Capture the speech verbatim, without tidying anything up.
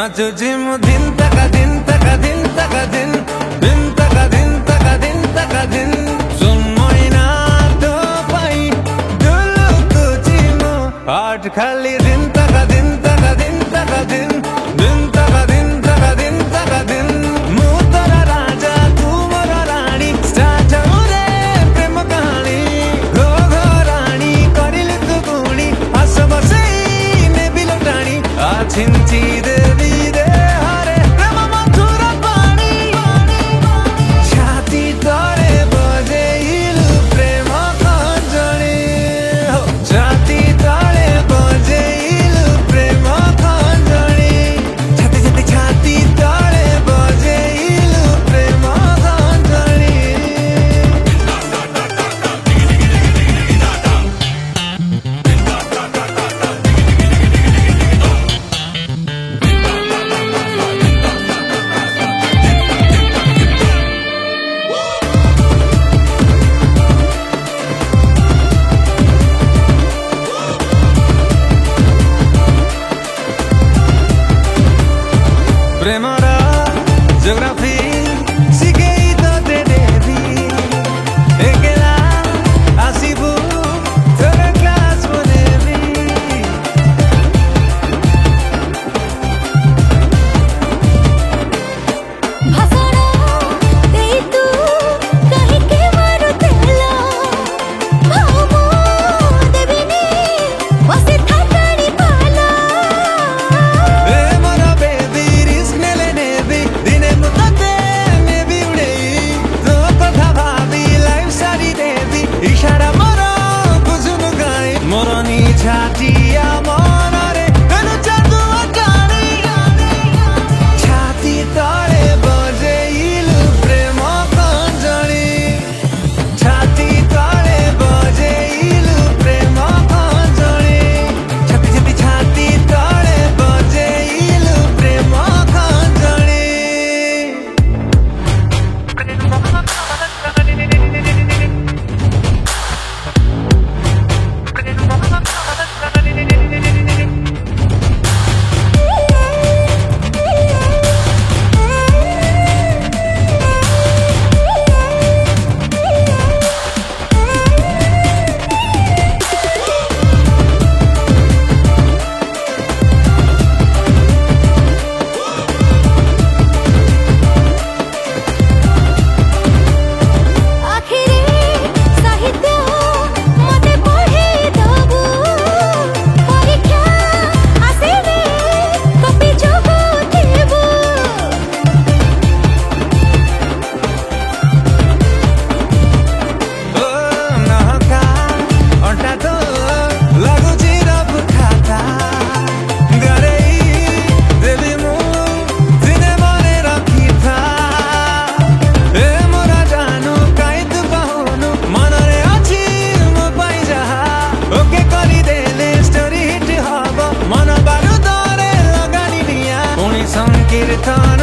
नाचुची मु दिन तक दिन तक दिन तक दिन दिन तक दिन तक दिन तक दिन सुन मोइना तो पाई दुलुकुची मु आठ खाली दिन तक दिन तक दिन तक दिन दिन तक दिन तक दिन तक दिन मु तोरा राजा तू मोरा रानी स्टार्ट रे प्रेम कहानी गो गो रानी करिल तू गुणी हस बसई ने बिलटाणी आ छिंची देवी दे हरे प्रेम मधुर पानी छाती तोरे बजेइलु प्रेम खंजणी हो छाती तोरे बजेइलु प्रेम खंजणी छाती छाती छाती तोरे बजेइलु प्रेम खंजणी प्रेमरा जियोग्राफी शिखेई तोते देवी एकेला आसिबु तोर क्लास बनेबी भाषण देई तू कहीं के मारू तेला भाव मो देविनी बसे थाकानी पाला ए मोरा बेबी रिस्क नेले नेबी दिने मुतते नेबी उड़ेई तो कथा भाबी लाइफ सारी देवी इशारा मोरा बुझुनु गाई मोरा नी छाटिया मोरा रे कनु जादू अटाणी छाती तोरे बजेइलु प्रेम खंजणी छाती तोरे बजेइलु प्रेम खंजणी छाती छाती छाती तोरे बजेइलु प्रेम खंजणी आखिरे साहित्य मते पढ़े दबु परीक्षा आसे रे कपि जोगो देबु ओ नहका अंटा तो लागुची रब खाता गरेई देवी मु दिने मरे रखी था ए मोरा जानू काई तू बहुनु मनरे अछि मु पाई जाहा ओके करी देले स्टोरी हिट हब मन बारु दरे लगानी निया पुणी संकीर्तन